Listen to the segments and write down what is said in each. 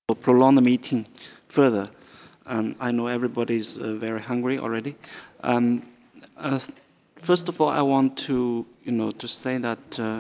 prolong the meeting further. I know everybody's very hungry already. Um, uh, First of all, I want to, to say that,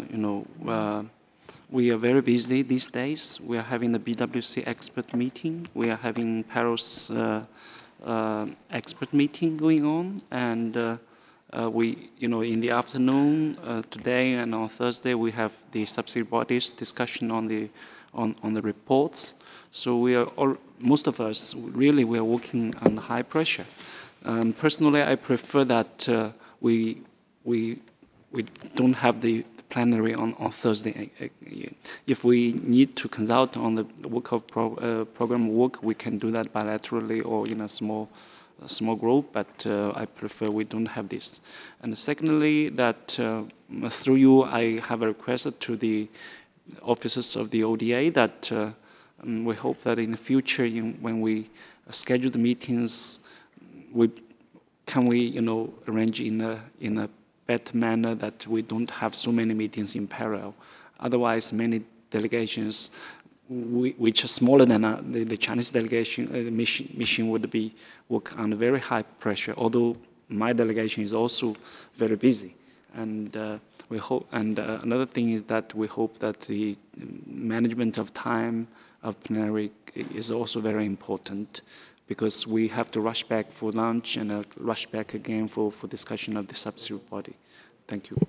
we are very busy these days. We are having the BWC expert meeting. We are having Paros expert meeting going on, and in the afternoon today and on Thursday, we have the subsidiary bodies discussion on the reports. So most of us really we are working on high pressure. Personally, I prefer that we we we don't have the plenary on Thursday. If we need to consult on the work of program work, we can do that bilaterally or in a small group, but I prefer we don't have this. And secondly, that through you, I have a request to the officers of the ODA that we hope that in the future, when we schedule the meetings, we arrange in a better manner that we don't have so many meetings in parallel. Otherwise, many delegations which are smaller than the Chinese delegation mission would be work under very high pressure. Although my delegation is also very busy, and we hope. And another thing is that we hope that the management of time of plenary is also very important, because we have to rush back for lunch and rush back again for discussion of the substitute body. Thank you.